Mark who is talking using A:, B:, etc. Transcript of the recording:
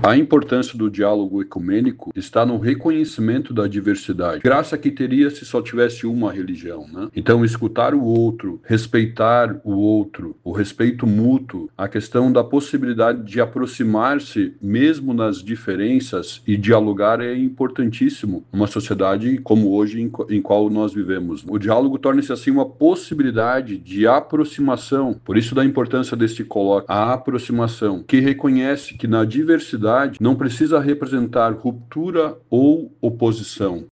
A: A importância do diálogo ecumênico está no reconhecimento da diversidade. Graça que teria se só tivesse uma religião, né? Então, escutar o outro, respeitar o outro, o respeito mútuo, a questão da possibilidade de aproximar-se mesmo nas diferenças e dialogar é importantíssimo numa sociedade como hoje em qual nós vivemos. O diálogo torna-se assim uma possibilidade de aproximação. Por isso da importância deste colóquio, a aproximação, que reconhece que na diversidade não precisa representar ruptura ou oposição.